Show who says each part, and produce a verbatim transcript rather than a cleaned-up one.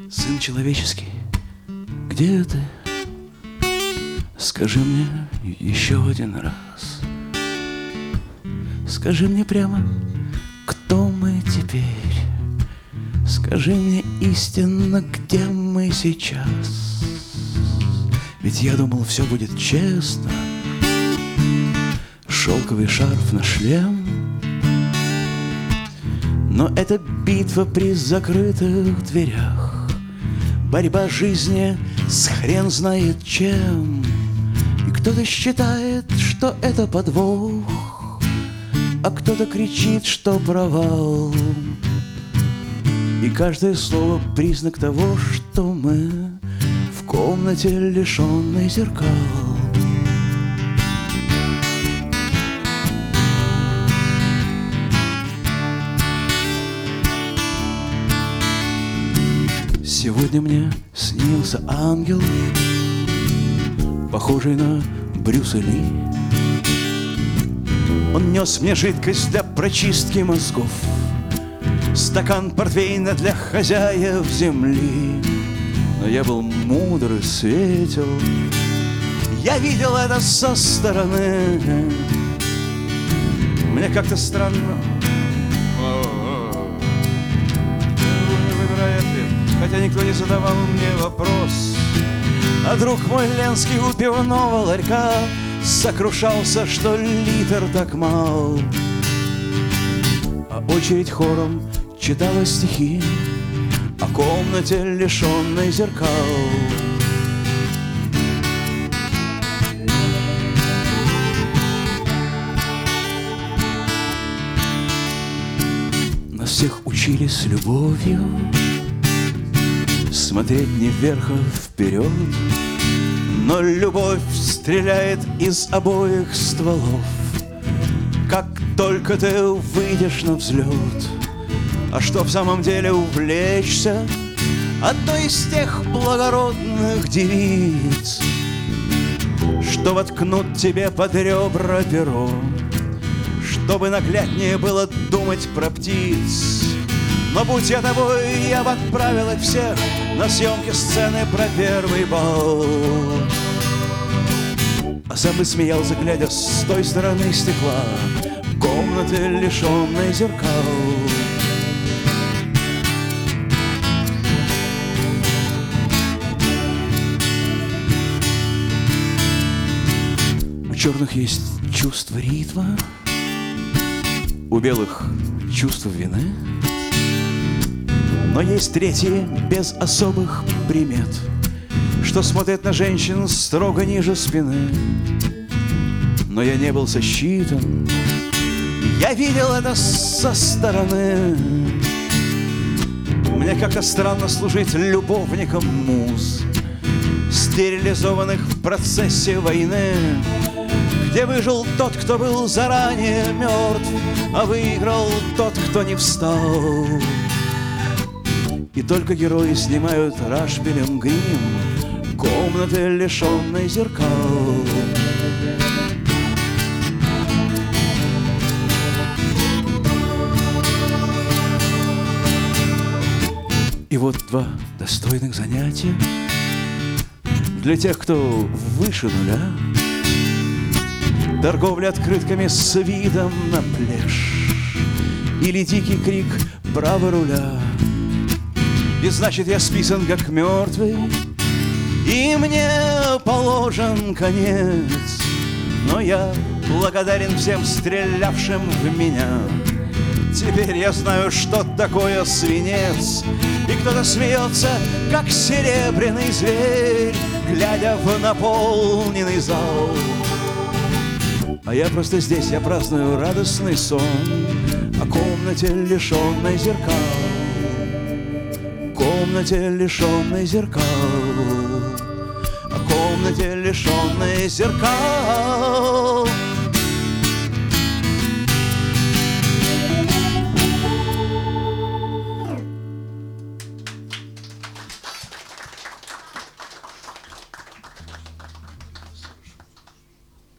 Speaker 1: Сын человеческий, где ты? Скажи мне еще один раз. Скажи мне прямо, кто мы теперь? Скажи мне истинно, где мы сейчас? Ведь я думал, все будет честно. Шелковый шарф на шлем. Но это битва при закрытых дверях, борьба жизни с хрен знает чем. И кто-то считает, что это подвох, а кто-то кричит, что провал. И каждое слово признак того, что мы в комнате, лишенной зеркал. Сегодня мне снился ангел, похожий на Брюса Ли. Он нес мне жидкость для прочистки мозгов, стакан портвейна для хозяев земли. Но я был мудр и светел, я видел это со стороны. Мне как-то странно, хотя никто не задавал мне вопрос. А друг мой Ленский у пивного ларька сокрушался, что литр так мал. А очередь хором читала стихи о комнате, лишенной зеркал. Нас всех учили с любовью смотреть не вверх, а вперед. Но любовь стреляет из обоих стволов, как только ты выйдешь на взлет. А что в самом деле увлечься одной из тех благородных девиц, что воткнут тебе под ребра перо, чтобы нагляднее было думать про птиц. Но будь я тобой, я бы отправил их всех на съемки сцены про первый бал. А сам бы смеялся, глядя с той стороны стекла комнаты, лишенной зеркал. У черных есть чувство ритма, у белых чувство вины. Но есть третьи без особых примет, что смотрят на женщин строго ниже спины. Но я не был сосчитан, я видел это со стороны. Мне как-то странно служить любовником муз, стерилизованных в процессе войны, где выжил тот, кто был заранее мертв, а выиграл тот, кто не встал. И только герои снимают рашпилем грим комнаты, лишенной зеркал. И вот два достойных занятия для тех, кто выше нуля. Торговля открытками с видом на пляж или дикий крик правого руля. И значит, я списан как мертвый, и мне положен конец. Но я благодарен всем стрелявшим в меня. Теперь я знаю, что такое свинец. И кто-то смеется, как серебряный зверь, глядя в наполненный зал. А я просто здесь, я праздную радостный сон о комнате, лишенной зеркал. Комнате, лишенной зеркал, о комнате, лишенной зеркал.